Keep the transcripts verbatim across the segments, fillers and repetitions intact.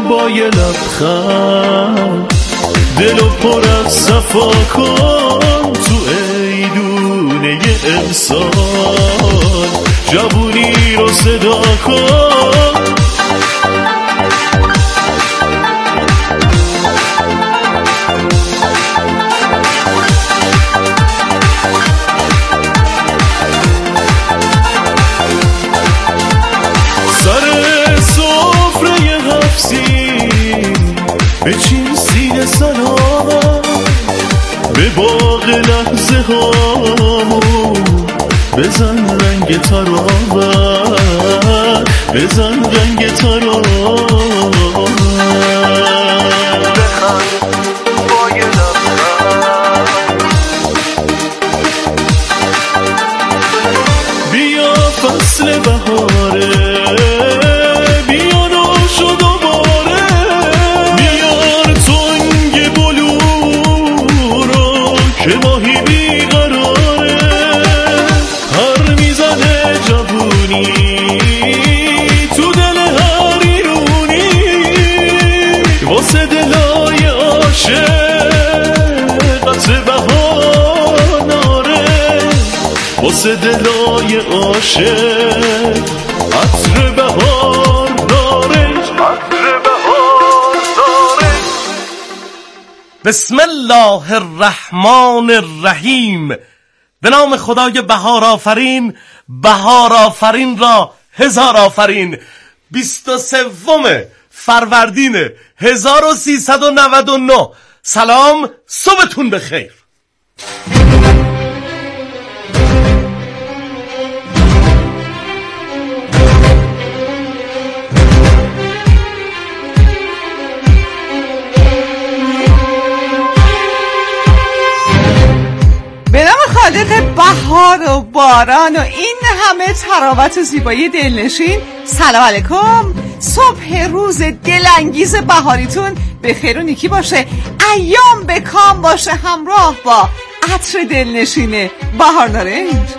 با یه لبخند دلو پر از صفا کن تو ایدونه امسال جوونی رو صدا کن بچین سینه سلام به باغ لحظه هامون بزن رنگ تراور بزن رنگ تراور بخند با یه لبخند بیا فصل بهاره که ماهی بیقراره هر میزنه جوونی تو دل هر ایرونی واسه دلای عاشق عطر بهاناره واسه دلای عاشق عطر بهار داره عطر بهار داره. بسم الله الرحمن الرحیم. به نام خدای بهار آفرین. بهار آفرین را هزار آفرین. بیست و سوم فروردین هزار و سیصد و نود و نه. سلام، صبحتون بخیر. خالق بهار و باران و این همه تراوت و زیبایی دلنشین، سلام علیکم. صبح روز دلانگیز بهاریتون به خیر و نیکی باشه. ایام به کام باشه همراه با عطر دلنشین بهار نارنج.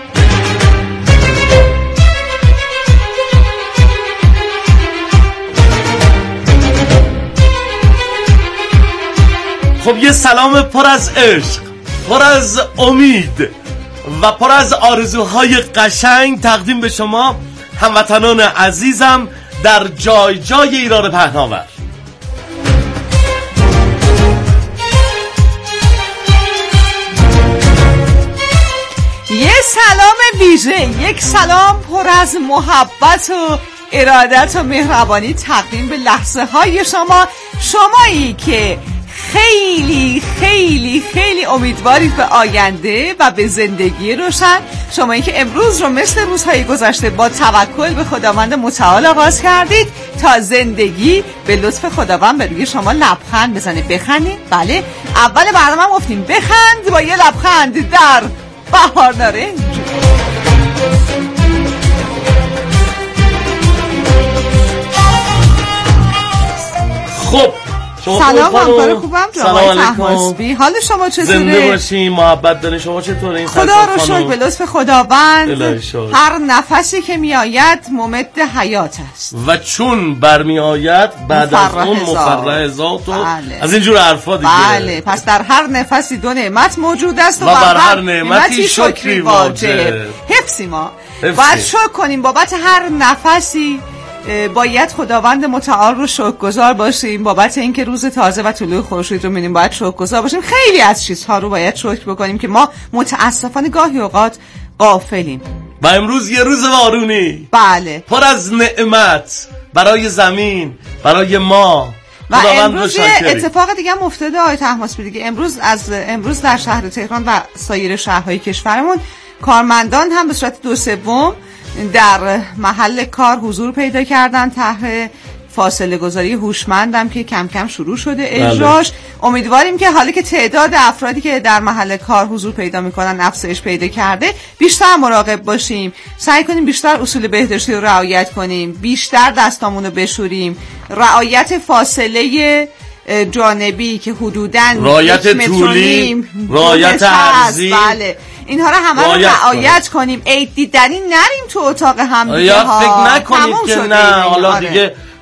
خب یه سلام پر از عشق، پر از امید و پر از آرزوهای قشنگ تقدیم به شما هموطنان عزیزم در جای جای ایران پهناور. یه سلام ویژه، یک سلام پر از محبت و ارادت و مهربانی تقدیم به لحظه های شما، شمایی که خیلی خیلی خیلی امیدوارید به آینده و به زندگی روشن، شمایی که امروز رو مثل روزهای گذشته با توکل به خداوند متعال آغاز کردید تا زندگی به لطف خداوند به روی شما لبخند بزنه. بخندید. بله، اول برنامه هم گفتیم بخند با یه لبخند در بهار نارنج. خب سلام همکار خوبم جوای طهماسبی، حال شما چطوره؟ زنده باشی، محبت داره. شما چطوره؟ خدا رو شکر به لطف خداوند هر نفسی که می آید ممد حیات است و چون برمی آید بعد از اون مفرح ذات و بله. از اینجور حرفا دیگه. بله، پس در هر نفسی دو نعمت موجود است و, و بر هر نعمتی شکری واجب. حفظی ما باید شکر کنیم بابت هر نفسی. باید خداوند متعال رو شکرگزار باشیم بابت اینکه روز تازه و طلوع خورشید رو می‌بینیم. باید شکرگزار باشیم. خیلی از چیزها رو باید شکر بکنیم که ما متاسفانه گاهی اوقات غافلیم. و امروز یه روز بارونی، بله، پر از نعمت برای زمین، برای ما. و امروز یه اتفاق دیگه هم افتاده آقای طهماسبی دیگه. امروز از امروز در شهر تهران و سایر شهرهای کشورمون کارمندان هم به صورت دو سوم در محل کار حضور پیدا کردن. طرح فاصله گذاری هوشمندم که کم کم شروع شده اجراش. بله. امیدواریم که حالا که تعداد افرادی که در محل کار حضور پیدا میکنن افزایش پیدا کرده، بیشتر مراقب باشیم، سعی کنیم بیشتر اصول بهداشتی رو رعایت کنیم، بیشتر دستامون رو بشوریم، رعایت فاصله جانبی که حدوداً رعایت طولی، رعایت عرضی، بله اینها رو همه رو رعایت کنیم. عید دیدنی نریم تو اتاق هم دیگه ها. فکر نکنید که نه حالا آره. دیگه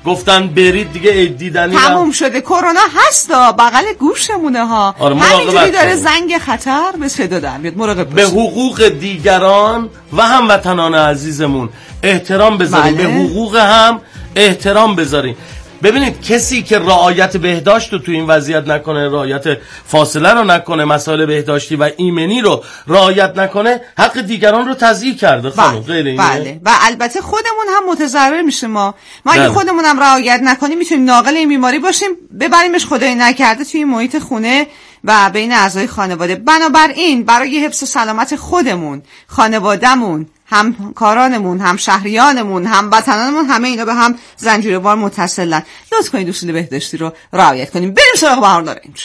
گفتن برید دیگه دیدنی تموم شده. کرونا هستا بغل گوشمونه ها. آره همینجوری داره زنگ خطر به صدا در میاد. مراقب به حقوق دیگران و هموطنان عزیزمون احترام بذاریم. بله. به حقوق هم احترام بذاریم. ببینید کسی که رعایت بهداشت رو تو این وضعیت نکنه، رعایت فاصله رو نکنه، مسائل بهداشتی و ایمنی رو رعایت نکنه، حق دیگران رو تضییع کرده خانم. غیر اینه؟ بله. و البته خودمون هم متضرر میشه. ما ما اگه خودمون هم رعایت نکنیم میتونیم ناقل این بیماری باشیم، ببریمش خدای نکرده توی محیط خونه و بین اعضای خانواده. بنابراین برای حفظ سلامت خودمون، خانوادهمون، همکارانمون، هم شهریانمون، هم وطنانمون، همه اینا به هم زنجیروار متصلن. لطف کنید اصول بهداشتی رو رعایت کنیم. بریم سراغ بهار نارنج.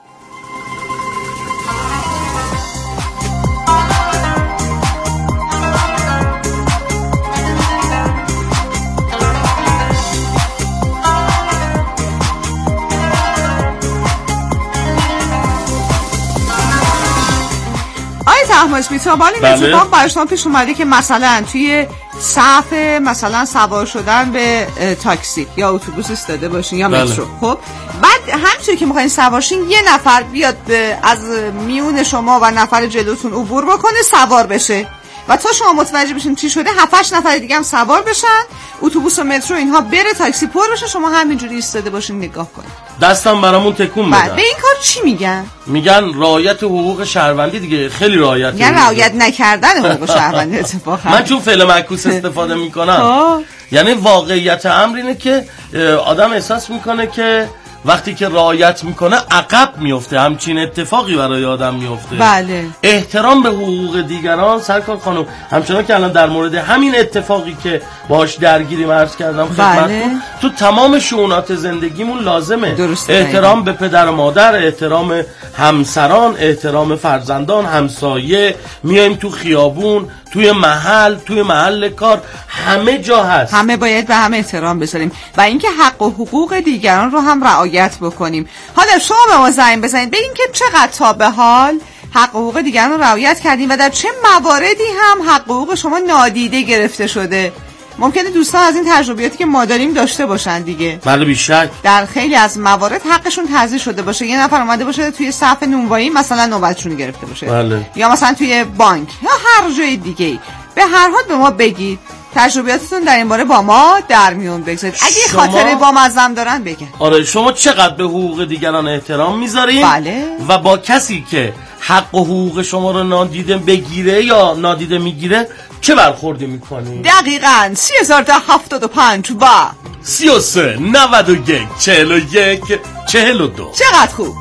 احمد بیتا بالی این اتفاق برای شما پیش اومده که مثلا توی صف مثلا سوار شدن به تاکسی یا اتوبوس ایستاده باشین یا مترو، خب بعد همینطوری که میخواین سوارشین یه نفر بیاد از میون شما و نفر جلوتون عبور بکنه سوار بشه و تا شما متوجه بشین چی شده هفت هشت نفر دیگه هم سوار بشن، اتوبوس و مترو اینها بره، تاکسی پر بشه، شما همینجوری ایستاده باشین نگاه کنید. دستم برامون تکون بده. به این کار چی میگن؟ میگن رعایت حقوق شهروندی دیگه. خیلی رعایت میگن رعایت نکردن حقوق شهروندی. اتفاقا من چون فعل معکوس استفاده میکنم یعنی واقعیت امر اینه که آدم احساس میکنه که وقتی که رعایت میکنه عقب میفته. همچین اتفاقی برای آدم میفته. بله. احترام به حقوق دیگران سرکار خانم، همچنان که الان در مورد همین اتفاقی که باهاش درگیریم عرض کردم خدمتتون، بله. تو تمام شؤونات زندگیمون لازمه. درسته. احترام به پدر و مادر، احترام همسران، احترام فرزندان، همسایه، میایم تو خیابون، توی محل، توی محل کار، همه جا هست. همه باید به همه احترام بذاریم و اینکه حق و حقوق دیگران رو هم رعایت بکنیم. حالا شما به ما زنگ بزنید بگین که چقدر تا به حال حق و حقوق دیگران رو رعایت کردیم و در چه مواردی هم حق و حقوق شما نادیده گرفته شده. ممکنه دوستان از این تجربیاتی که ما داریم داشته باشن دیگه. بله بیشک. در خیلی از موارد حقشون تضییع شده باشه. یه نفر اومده باشه توی صف نونوایی مثلا نوبتشون گرفته باشه. بله. یا مثلا توی بانک یا هر جای دیگه. به هر حال به ما بگید. تجربیاتتون در این باره با ما در میون بگذارید. اگه شما... خاطره با مزم دارن بگن. آره شما چقدر به حقوق دیگران احترام میذارین؟ بله. و با کسی که حق و حقوق شما رو نادیده بگیره یا نادیده میگیره چه برخوردی میکنی؟ دقیقاً سی هزار تا هفتاد و پنج و سی و سه نود و یک چهل و یک چهل و دو. چقدر خوب.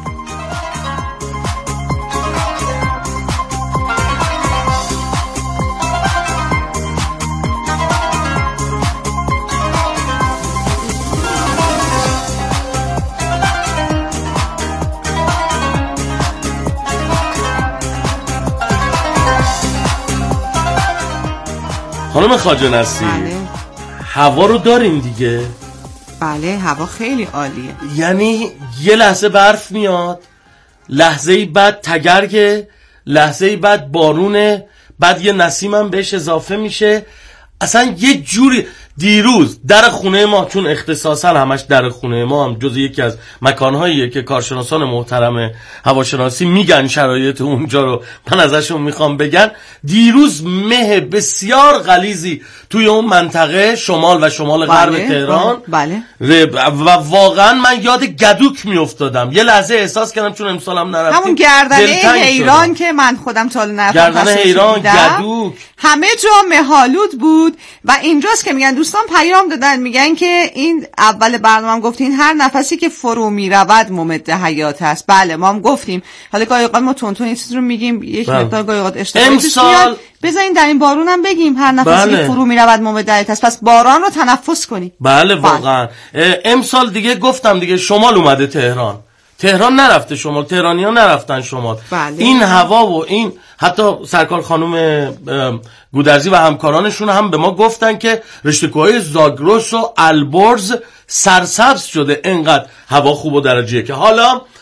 خانم خواجه نصیر، بله. هوا رو داریم دیگه؟ بله هوا خیلی عالیه. یعنی یه لحظه برف میاد، لحظه‌ای بعد تگرگه، لحظه‌ای بعد بارونه، بعد یه نسیم هم بهش اضافه میشه. اصلا یه جوری دیروز در خونه ما، چون اختصاصا همش در خونه ما هم جز یکی از مکانهاییه که کارشناسان محترم هواشناسی میگن شرایط اونجا رو من ازشون میخوام بگن، دیروز مه بسیار غلیظی توی اون منطقه شمال و شمال غرب بله. تهران بله. و واقعا من یاد گدوک میافتادم. یه لحظه احساس کردم چون امسالم نرفتیم همون گردنه حیران که من خودم تا نرفتم، گردنه حیران، گدوک، همه جا مه‌آلود بود. و اینجاست که میگن دوستان پیام دادن، میگن که این اول برنامه هم گفتین هر نفسی که فرو میرود ممد حیات هست. بله ما هم گفتیم. حالا گاهی اوقات ما تون تون این چیز رو میگیم، یک مقدار گاهی اوقات اشتباهی میاد. بذارین در این بارون هم بگیم هر نفسی بله. که فرو میرود ممد حیات هست. پس باران رو تنفس کنید. بله واقعا. امسال دیگه گفتم دیگه شمال اومده تهران. تهران نرفته شمال، تهرانی‌ها نرفتن شمال. بله. این هوا و این حتی سرکار خانم گودرزی و همکارانشون هم به ما گفتن که رشته‌کوهای زاگرس و البرز سرسبز شده، انقدر هوا خوب و درجیه که حالا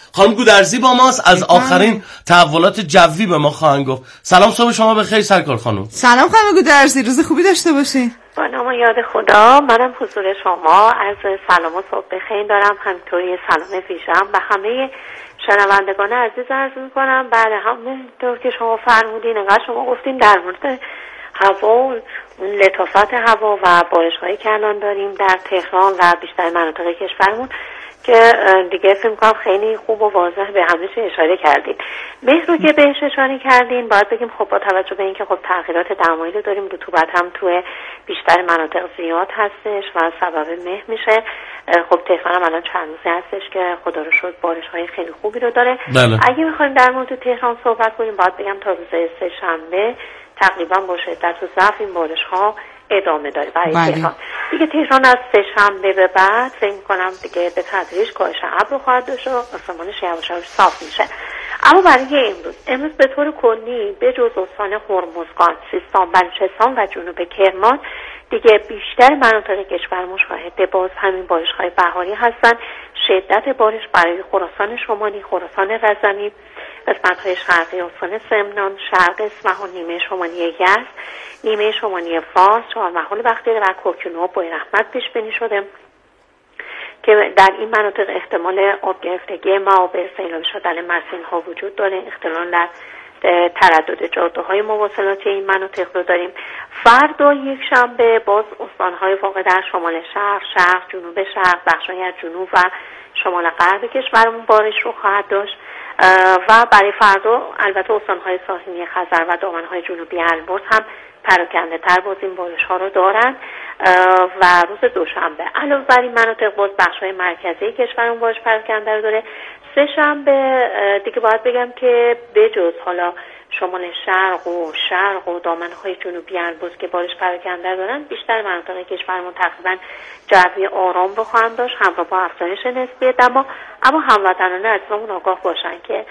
خانم گودرزی با ماست از آخرین تحولات جوی به ما خواهند گفت. سلام، صبح شما بخیر سرکار خانم. سلام خانم گودرزی، روز خوبی داشته باشین. با نام یاد خدا، منم حضور شما از سلام و صبح بخیر دارم، همینطوری سلام ویژه‌ام و همه شنوندگان عزیز عرض می‌کنم. بله، همونطور که شما فرمودین، انقدر شما گفتین در مورد هوا، اون لطافت هوا و بارش‌هایی که الان داریم در تهران و بیشتر مناطق کشورمون که دیگه فکر می‌کنم خیلی خوب و واضح به همه چیز اشاره کردین. مه رو که بهش اشاره کردین، باید بگیم خب با توجه به اینکه خب تغییرات دمایی داریم، رطوبت هم توی بیشتر مناطق زیاد هستش و سبب مه میشه. خب تهران هم الان چند روزی هستش که خدا رو شکر بارش‌های خیلی خوبی رو داره. بله. اگه بخوایم در مورد تهران صحبت کنیم، باید بگم تا روز سه شنبه تقریبا با شدت و ضعف این بارش‌ها ادامه داره برای بله. تهران. دیگه تهران از سه شنبه به بعد فکر می‌کنم دیگه به تدریج کاهش ابر خواهد داشت و آسمانش یواش یواش صاف میشه. اما برای امروز امروز به طور کلی به جز استان هرمزگان، سیستان، بلوچستان و جنوب کرمان دیگه بیشتر مناطق کشور مشاهده باز همین بارش‌های بهاری هستن. شدت بارش برای خراسان شمالی، خراسان رزمی، قسمت‌های شرقی استان سمنان، شرق اصفهان، نیمه شمالی یزد، نیمه شمالی فارس، چهارمحال بختیاری و کوکنو با رحمت پیش بینی شده که در این مناطق احتمال آب گرفتگی معابر، سیلاب شدن مسیرها وجود داره. اختلال در تردد جاده‌های مواصلاتی این مناطق رو داریم. فردا یک شنبه باز استان‌های واقع در شمال شرق، شرق، جنوب شرق، بخش‌های از جنوب و شمال غرب کشورمون بارش رو خواهد داشت و برای فردا البته استان‌های ساحلی خزر و دامن‌های جنوبی البرز هم پراکنده تر باز این بارش ها رو دارن و روز دوشنبه علاوه بر این مناطق باز بخش‌های مرکزی کشورمون بارش پراکنده رو داره. سه شنبه دیگه باید بگم که بجز حالا شمال شرق و شرق و دامنه‌های جنوبی البرز که بارش پراکنده دارن، بیشتر مناطق کشورمون تقریبا جوی آرام رو خواهند داشت همراه با افزایش نسبی دما. اما هموطنان عزیزمون آگاه باشن که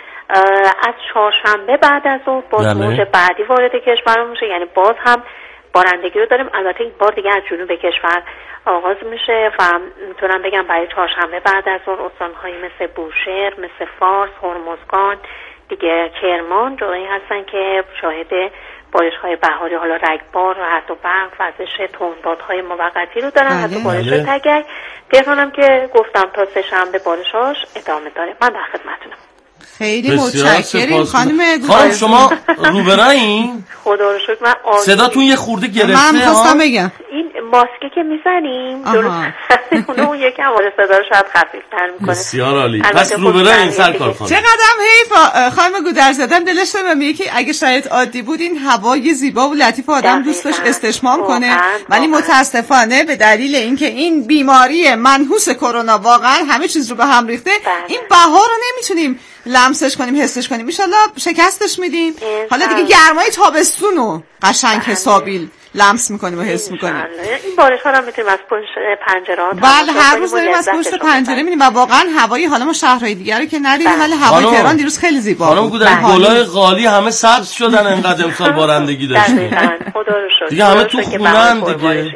از چهارشنبه بعد از ظهر باز موج بعدی وارد کشورمون میشه، یعنی باز هم بارندگی رو داریم. البته این بار دیگه از جنوب کشور آغاز میشه و میتونم بگم برای چهارشنبه بعد از ظهر استان‌هایی مثل بوشهر، مثل فارس، هرمزگان، دیگه کرمان جایی هستن که شاهد بارش‌های بهاری، حالا رگبار، رعد و برق، وزش تندبادهای موقتی رو دارن، حتی بارش تگک. تهران هم که گفتم تا سه شنبه بارشاش ادامه داره. من در خدمتتونم. خیلی متشکریم خانم خانم شما روبرایین؟ خدا رو شکر من آروم. صداتون یه خورده گرفته. من خواستم بگم این ماسکی که میزنیم درست اونو یکم آره صدا رو شاید خفیف‌تر میکنه. بسیار عالی. پس روبرایین سرکار خانم. چقدرم حیف خانم گودرزی، آدم دلش میگه که اگه شاید عادی بود این هوای زیبا و لطیف آدم دوست داشت استشمام کنه، ولی متاسفانه به دلیل اینکه این بیماری منحوس کرونا واقعا همه چیز رو به هم ریخته، این بهار رو نمیتونیم لمسش کنیم، حسش کنیم. ان شاءالله شکستش میدیم. حالا دیگه گرمای تابستون رو قشنگ حسابی لمس میکنیم و حس میکنیم. این بارش ها رو میتونیم از پشت پنجره ها بله هر روز داریم از پشت پنجره میبینیم و واقعا هوایی حالا ما شهرهای دیگر رو که ندیدیم ولی هوای تهران دیروز خیلی زیبا بود. خانم گودرزی گلای قالی همه سبز شدن انقدر امسال بارندگی داشتیم. خدا رو شکر. دیگه همه تو خونه‌اند دیگه.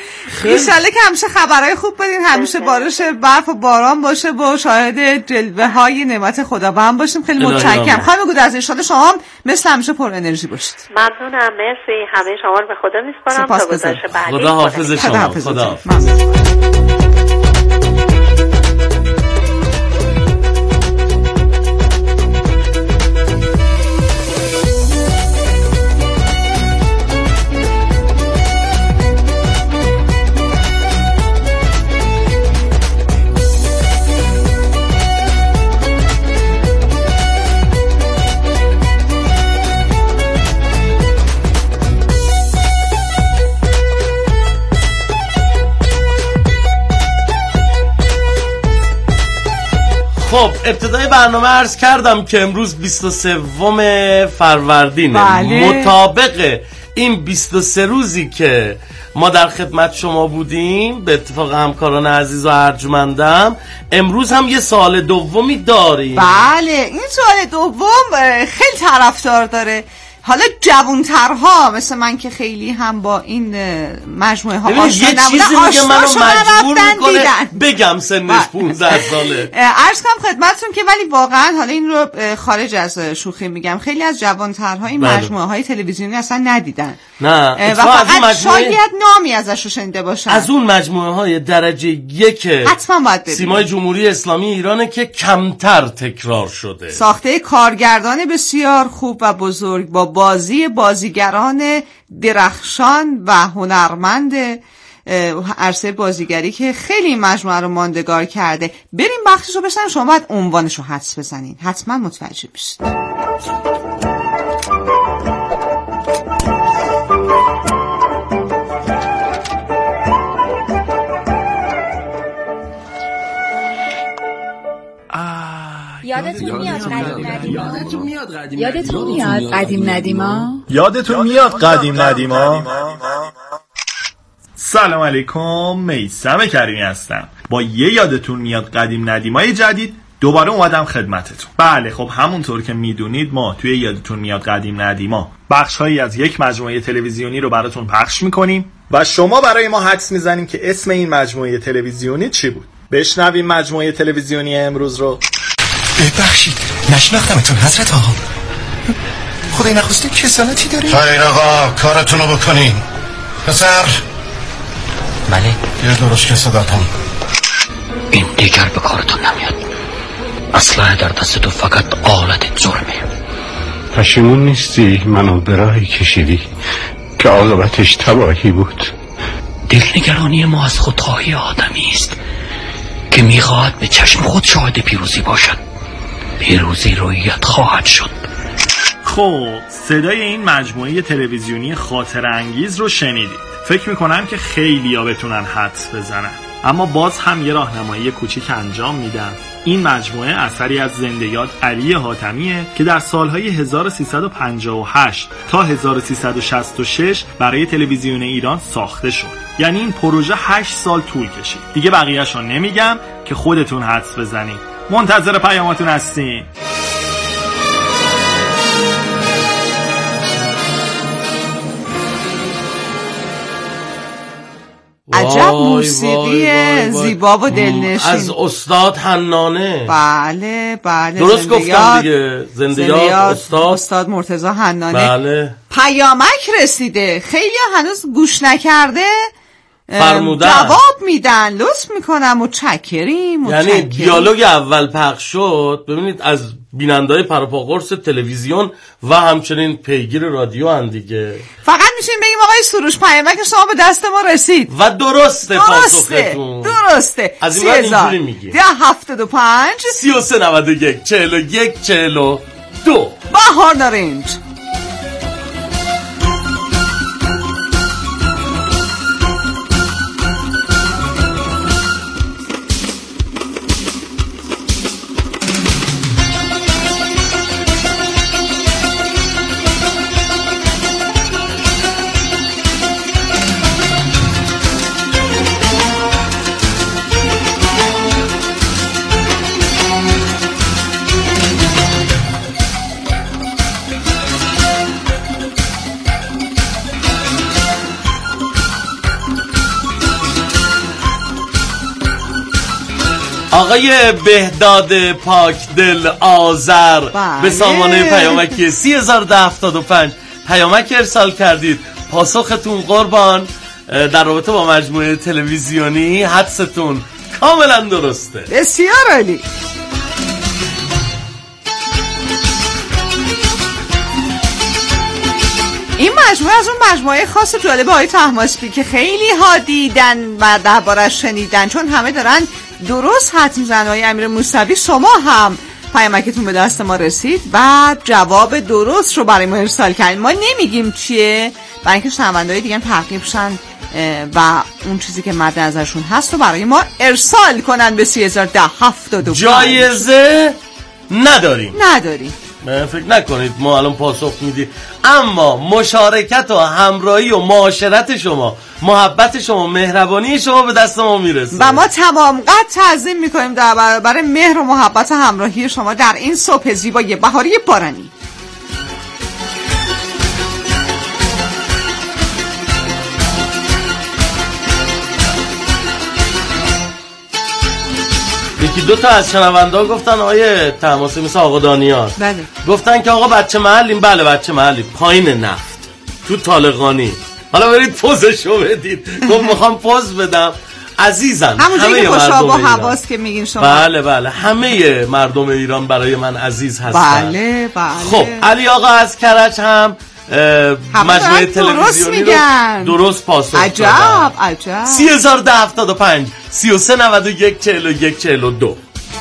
ان شاءالله که همیشه خبرای خوب بدین، همیشه بارش برف و باران باشه و شاهد جلوه های نعمت خداوند باشیم. خیلی متشکرم خانم گودرزی، ان شاءالله شما مثل همیشه پر انرژی باشید. ممنونم، مرسی. همه شما رو به خدا میسپارم تا گزارش بعدی. خدا حافظ شما. خدا حافظ. خب ابتدای برنامه عرض کردم که امروز بیست و سوم فروردینه. بله. مطابق این بیست و سه روزی که ما در خدمت شما بودیم به اتفاق همکاران عزیز و ارجمندم، امروز هم یه سال دومی داریم. بله این سال دوم خیلی طرفدار داره. حالا جوانترها مثل من که خیلی هم با این مجموعه ها آشنا نبودن، آشنا منو مجبور میکنه بگم سنش پونزده ساله. عرض کنم خدمتتون که ولی واقعا حالا این رو خارج از شوخی میگم، خیلی از جوانترها این مجموعه های تلویزیونی اصلا ندیدن. نه و فقط مجموعه... شاید نامی ازش رو شنیده باشن. از اون مجموعه های درجه یک حتما باید ببینید. سیمای جمهوری اسلامی ایرانه که کمتر تکرار شده. ساخته کارگردان بسیار خوب و بزرگ با بازی بازیگران درخشان و هنرمند عرصه بازیگری که خیلی مجموعه رو ماندگار کرده. بریم بخشش رو بشنویم، شما باید عنوانش رو حدس بزنین، حتما متوجه بشید. یادتون میاد قدیم ندیما؟ یادتون میاد قدیم ندیما؟ یادتون میاد قدیم ندیما؟ سلام علیکم، میثم کریمی هستم. با یه یادتون میاد قدیم ندیمای جدید دوباره اومدم خدمتتون. بله خب همونطور که میدونید ما توی یادتون میاد قدیم ندیما بخش‌هایی از یک مجموعه تلویزیونی رو براتون پخش میکنیم و شما برای ما حدس میزنیم که اسم این مجموعه تلویزیونی چی بود. بشنویم مجموعه تلویزیونی امروز رو. ببخشید نشناختمتون حضرت آقا. خدای نخواسته کسالتی داری؟ خیر آقا کارتونو بکنین. پسر بله یه درست که صداتون این دیگر به کارتون نمیاد. اسلحه در دست تو فقط آلت جرمه. پشیمون نیستی منو به راهی کشیدی که عاقبتش تباهی بود؟ دلنگرانی ما از خودخواهی آدمی است که میخواهد به چشم خود شاهد پیروزی باشد. پیروزی رویت خواهد شد. خب صدای این مجموعه تلویزیونی خاطر انگیز رو شنیدید. فکر میکنم که خیلی ها بتونن حدس بزنن، اما باز هم یه راهنمایی کوچیک انجام میدم. این مجموعه اثری از زنده یاد علی حاتمیه که در سالهای هزار و سیصد و پنجاه و هشت تا هزار و سیصد و شصت و شش برای تلویزیون ایران ساخته شد. یعنی این پروژه هشت سال طول کشید. دیگه بقیه‌شو نمیگم که خودتون حدس بزنید. منتظر پیاماتون هستیم. عجب موسیقی زیبا و دلنشین از استاد حنانه. بله بله درست گفتم دیگه. زنده یاد استاد استاد مرتضی حنانه. بله. پیامک رسیده، خیلی هنوز گوش نکرده فرمودن جواب میدن. لطف میکنم متشکریم. یعنی دیالوگ اول پخش شد. ببینید از بیننده‌های پروپاقرص تلویزیون و همچنین پیگیر رادیو هم دیگه. فقط میشیم بگیم آقای سروش پیامک شما به دست ما رسید و درسته. درسته پاسختون درسته. از این بعد اینجوری میگی ده هفتاد و پنج سی و سه نود و یک چهل و یک چهل و دو بهار نارنج. آقای بهداد پاک دل آذر به سامانه پیامکی سی هزار و ده هفتاد و پنج پیامک ارسال کردید. پاسختون قربان در رابطه با مجموعه تلویزیونی حدستون کاملا درسته. بسیار عالی. این مجموعه از اون مجموعه خاص جالب آقای طهماسبی که خیلی ها دیدن و دربارش شنیدن، چون همه دارن درست حدس میزنن. آقای امیر موسوی شما هم پیامکتون به دست ما رسید و جواب درست رو برای ما ارسال کردین. ما نمیگیم چیه برای اینکه شنونده‌های دیگه ترغیب شن و اون چیزی که مد نظرشون هست رو برای ما ارسال کنن به سی هزار و ده هفتاد و پنج. جایزه نداریم نداریم فکر نکنید ما الان پاسخ میدیم، اما مشارکت و همراهی و معاشرت شما، محبت شما، مهربانی شما به دست ما میرسه و ما تمام قد تعظیم میکنیم در برابر مهر و محبت و همراهی شما در این صبح زیبای بهاری بارانی. یکی دو تا از شنوندا گفتن آیه تماسی مثل آقا دانیار بله گفتن که آقا بچه محلیم. بله بچه محلیم، پایین نفت تو طالقانی. حالا برید پوزشو بدید. گفت میخوام پوز بدم. عزیزن همه مردم با حواس که میگین شما. بله بله همه مردم ایران برای من عزیز هستن. بله بله. خب علی آقا از کرج هم مجموعه تلویزیونی رو درست پاسخ دادن. عجب عجب. سی هزار ده هفتاد و پنج سی و سه نود و یک چهل و یک چهل و دو.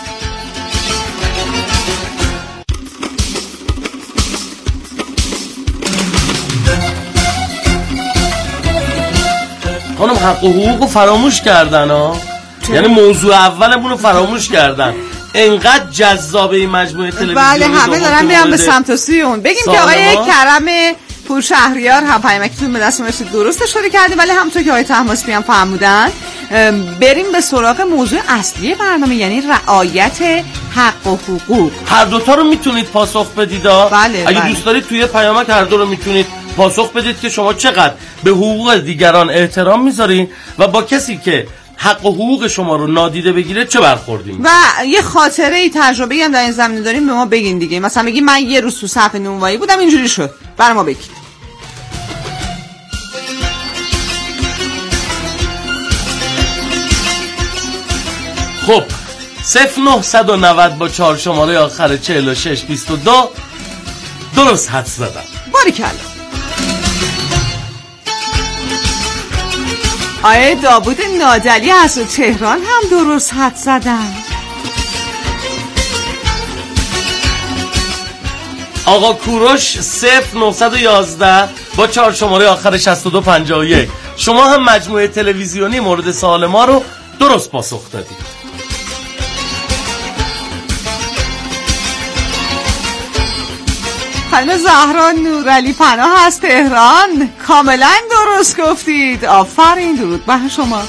خانم حق و حقوق رو فراموش کردن ها. یعنی موضوع اولمون رو فراموش کردن. انقدر جذاب این مجموعه تلویزیونی. بله همه دارن میرن به سمت و سوی اون. بگیم که آقای کرم پور شهریار هم پیامکتون به دست رسید درست اشاره کردیم، ولی همونطور که آقای طهماسبی هم فرمودن بریم به سراغ موضوع اصلی برنامه، یعنی رعایت حق و حقوق. هر دوتا رو میتونید پاسخ بدید. بله اگه بله. دوست دارید توی پیامک هر دو رو میتونید پاسخ بدید که شما چقدر به حقوق دیگران احترام میذارین و با کسی که حق و حقوق شما رو نادیده بگیره چه برخوردیم. و یه خاطره ای تجربه ای هم در این زمینه داریم به ما بگین دیگه. مثلا بگید من یه روز تو صف نونوایی بودم اینجوری شد، برای ما بگید. خب صفر نهصد و نود با چهار شماره آخر چهل و شش بیست و دو درست حدس زدم. باریکلا. آیه داوود نادلی از تهران هم درست حدس زدن. آقا کوروش صفر نهصد و یازده با چهار شماره آخر شصت و دو پنجاه و یک. شما هم مجموعه تلویزیونی مورد سوال ما رو درست پاسخ دادید. خانم زهرا نورعلی پناه از تهران کاملا درست گفتید. آفرین، درود بر شما.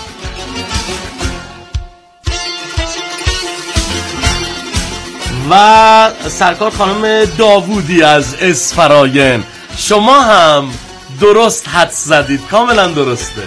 و سرکار خانم داوودی از اسفراین، شما هم درست حدس زدید، کاملا درسته.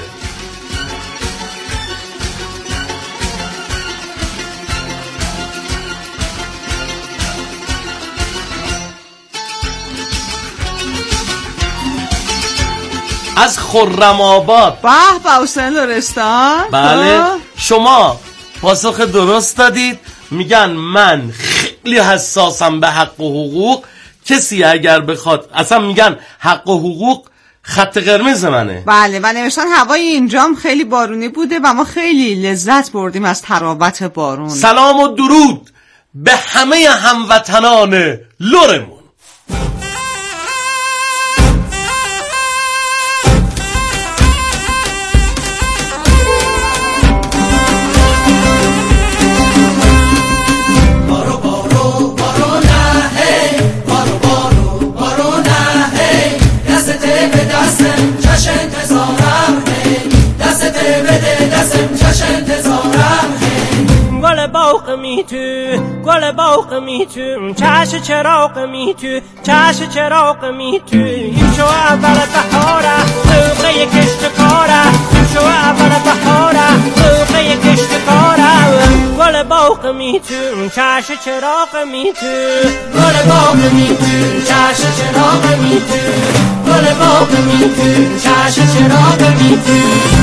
از خرم آباد به به حسین لرستان. بله شما پاسخ درست دادید. میگن من خیلی حساسم به حق و حقوق، کسی اگر بخواد، اصلا میگن حق و حقوق خط قرمز منه. بله و نوشتن هوای اینجام خیلی بارونی بوده و ما خیلی لذت بردیم از تراوت بارون. سلام و درود به همه هموطنان لرمون. گل باغ می تو، گل باغ می تو، چش چراغ می تو، چش چراغ می تو. این شو اول بهاره، موقع کشت کاره. این شو اول بهاره، موقع کشت کاره. گل باغ می تو، چش چراغ می تو، گل باغ می تو، چش چراغ می تو، گل باغ می تو، چش چراغ می تو.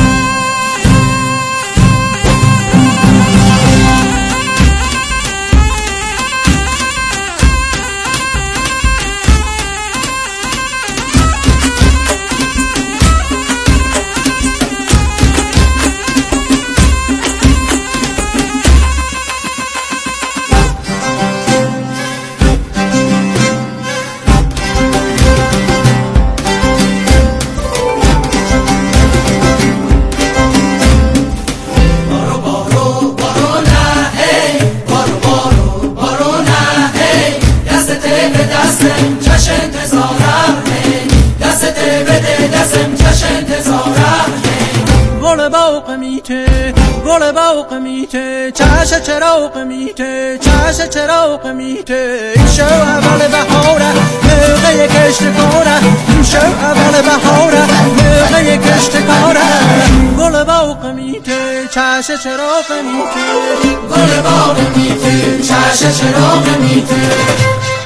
گل باغ میته، چش چراغ میته، چش چراغ میته. این شو اول بهاره، موقع کشت کاره. این شو اول بهاره، موقع کشت کاره. گل باغ میته، چش چراغ میته، گل باغ میته. چش چراغ میتونه.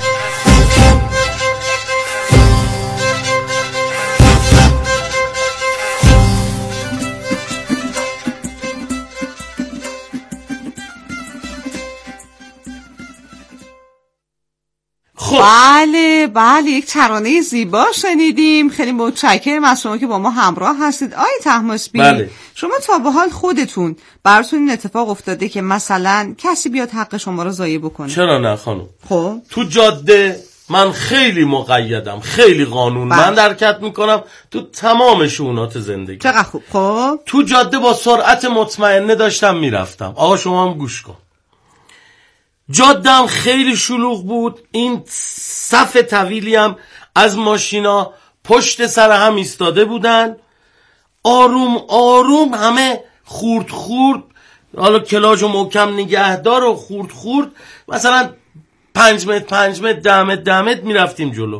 بله بله یک ترانه زیبا شنیدیم. خیلی متشکرم از شما که با ما همراه هستید. آقای طهماسبی بله. شما تا به حال خودتون براتون این اتفاق افتاده که مثلا کسی بیاد حق شما رو ضایع بکنه؟ چرا نه خانم؟ خب تو جاده من خیلی مقیدم، خیلی قانون بله. من حرکت میکنم تو تمام شؤونات زندگی. چقدر خوب. خب تو جاده با سرعت مطمئنه داشتم میرفتم. آقا شما هم گوش کن. جادم خیلی شلوغ بود. این صف طویلی هم از ماشینا پشت سر هم ایستاده بودن، آروم آروم همه خورد خورد، حالا کلاج و محکم نگهدار و خورد خورد، مثلا پنج متر پنج متر ده متر ده متر میرفتیم جلو.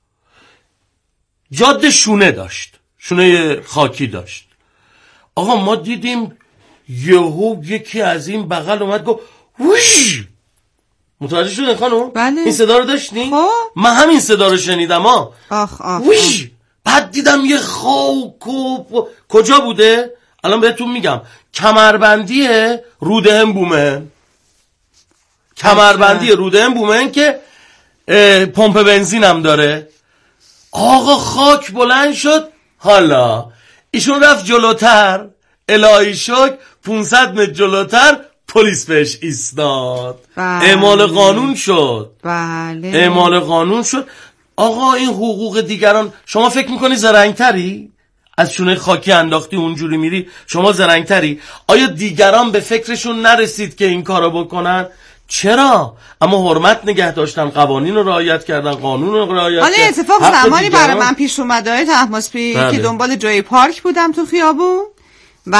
جاده شونه داشت، شونه خاکی داشت. آقا ما دیدیم یهو یکی از این بغل اومد گفت ویش. متوجه شدین خانم؟ بله. این صدا رو داشتین؟ خب من همین صدا رو شنیدم ها. آخ آخ ویش. بعد دیدم یه خاک و کجا بوده؟ الان بهتون میگم. کمربندی رودهم بومن. کمربندی رودهم بومن که پمپ بنزین هم داره. آقا خاک بلند شد. حالا ایشون رفت جلوتر، الهی شکر پونصد متر جلوتر پلیس بهش ایستاد. بله. اعمال قانون شد. بله اعمال قانون شد. آقا این حقوق دیگران، شما فکر میکنی زرنگتری؟ از شونه خاکی انداختی اونجوری میری شما زرنگتری؟ آیا دیگران به فکرشون نرسید که این کارو بکنن؟ چرا؟ اما حرمت نگه داشتن، قوانین رو رعایت کردن، قانون رو رعایت کردن. حالا اتفاق زمانی برای من پیش اومده های طهماسبی بله. که دنبال جای پارک بودم تو خیابون و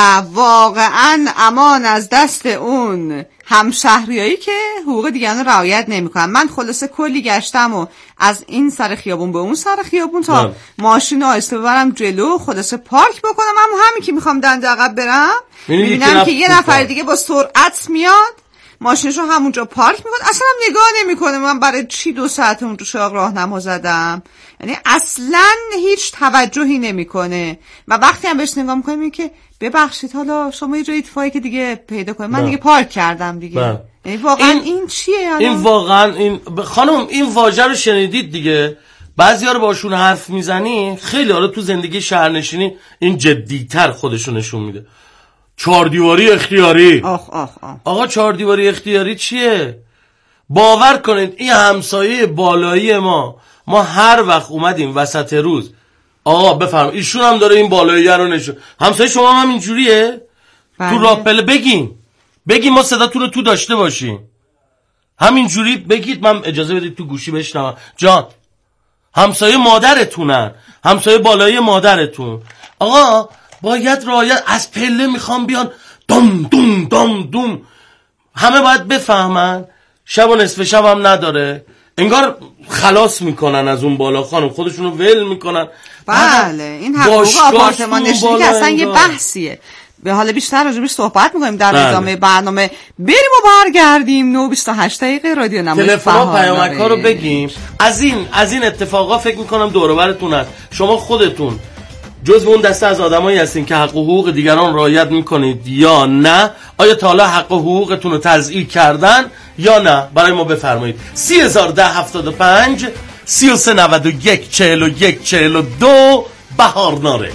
واقعا امان از دست اون همشهریایی که حقوق دیگران رعایت نمیکنن. من خلاصه کلی گشتم و از این سر خیابون به اون سر خیابون تا بله. ماشین آهسته ببرم جلو، خلاصه پارک بکنم. هم همین که میخوام دنده عقب برم میبینم که یه نفر دیگه با سرعت میاد، ماشینشو همونجا پارک میکنه، اصلا هم نگاه نمیکنه من برای چی دو ساعت اونجا شاق راهنما زدم. یعنی اصلا هیچ توجهی نمیکنه و وقتی هم بهش نگاه میکنم میگه که ببخشید حالا شما یه جای اتفاقی که دیگه پیدا کنید، من دیگه پارک کردم دیگه. با. یعنی واقعا این, این چیه؟ این واقعا این خانم این واژه رو شنیدید دیگه. بعضیا رو باشون حرف میزنی خیلی حالا تو زندگی شهرنشینی این جدی‌تر خودشون نشون میده. چهار دیواری اختیاری. آخ آخ آخ. آقا چهار دیواری اختیاری چیه؟ باور کنید این همسایه بالایی ما ما هر وقت اومدیم وسط روز آقا بفرم ایشون هم داره این بالایی رو نشون. همسایه شما هم اینجوریه؟ بله. تو راپله بگین بگین ما صداتون رو تو داشته باشیم. همینجوری بگید، من اجازه بدید تو گوشی بشنوم. جان همسایه مادرتونن، همسایه بالایی مادرتون. آقا باید رعایت، از پله میخوام بیان دم دم دم دم، همه باید بفهمن. شب و نصف شب هم نداره، انگار خلاص میکنن از اون بالا خانم، خودشونو ول میکنن. بله این حقوق آپارتمان نشینی که اصلا یه بحثیه. به حال بیشتر راجبش صحبت میکنیم در بله. ادامه برنامه. بریم و برگردیم. نه بیست و هشت دقیقه رادیو نمای تلفن پیامک‌ها رو بگیم. از این از این اتفاقا فکر میکنم دور و برتون هست. شما خودتون جزو اون دسته از آدمایی هستین که حق و حقوق دیگران رعایت میکنید یا نه؟ آیا تا حالا حق و حقوقتون رو تضییع کردن یا نه؟ برای ما بفرمایید. سی هزار ده هفتاد و پنج سی و سه نود و یک چهل و یک چهل و دو بهار نارنج.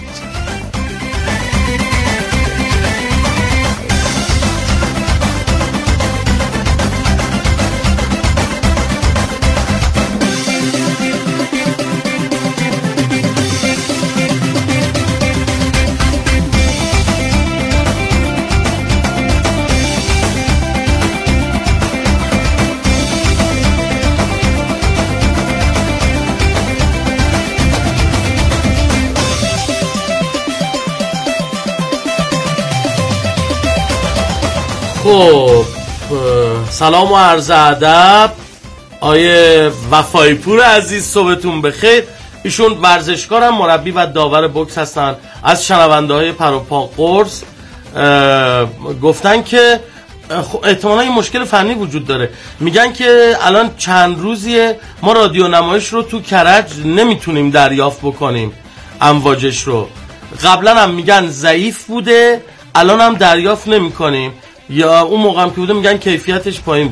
خب سلام و عرض ادب آیه وفای پور عزیز، صبحتون بخیر. ایشون ورزشکارن، مربی و داور بوکس هستن. از شنونده های پروپا قرص گفتن که خب احتمالاً این مشکل فنی وجود داره. میگن که الان چند روزیه ما رادیو نمایش رو تو کرج نمیتونیم دریافت بکنیم امواجش رو. قبلا هم میگن ضعیف بوده، الان هم دریافت نمیکنیم، یا اون موقع هم که بوده میگن کیفیتش پایین.